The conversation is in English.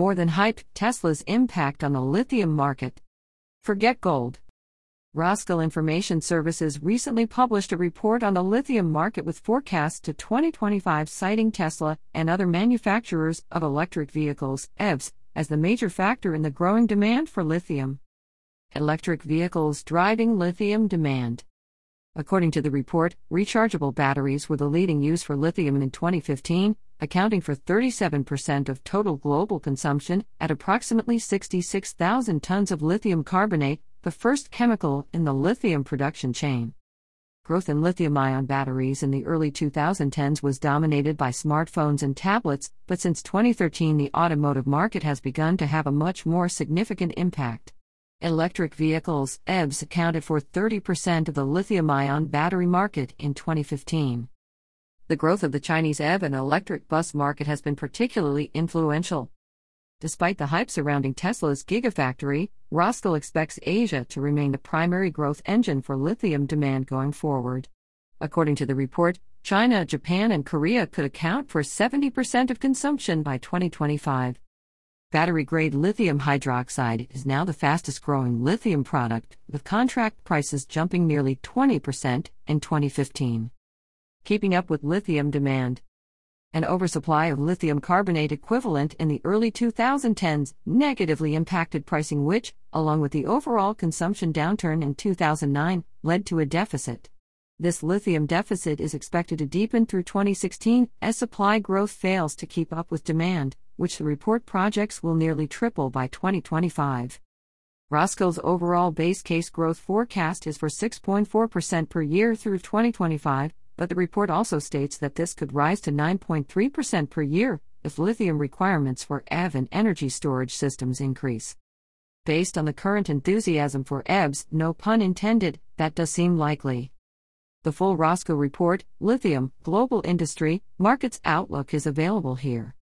more than hyped Tesla's impact on the lithium market. Forget gold. Roskill Information Services recently published a report on the lithium market with forecasts to 2025, citing Tesla and other manufacturers of electric vehicles, EVs, as the major factor in the growing demand for lithium. Electric vehicles driving lithium demand. According to the report, rechargeable batteries were the leading use for lithium in 2015, accounting for 37% of total global consumption at approximately 66,000 tons of lithium carbonate, the first chemical in the lithium production chain. Growth in lithium-ion batteries in the early 2010s was dominated by smartphones and tablets, but since 2013 the automotive market has begun to have a much more significant impact. Electric vehicles, EVs, accounted for 30% of the lithium-ion battery market in 2015. The growth of the Chinese EV and electric bus market has been particularly influential. Despite the hype surrounding Tesla's Gigafactory, Roskill expects Asia to remain the primary growth engine for lithium demand going forward. According to the report, China, Japan, and Korea could account for 70% of consumption by 2025. Battery-grade lithium hydroxide is now the fastest-growing lithium product, with contract prices jumping nearly 20% in 2015. Keeping up with lithium demand. An oversupply of lithium carbonate equivalent in the early 2010s negatively impacted pricing, which, along with the overall consumption downturn in 2009, led to a deficit. This lithium deficit is expected to deepen through 2016 as supply growth fails to keep up with demand, which the report projects will nearly triple by 2025. Roskill's overall base case growth forecast is for 6.4% per year through 2025, but the report also states that this could rise to 9.3% per year if lithium requirements for EV and energy storage systems increase. Based on the current enthusiasm for EVs, no pun intended, that does seem likely. The full Roskill report, Lithium, Global Industry, Markets Outlook, is available here.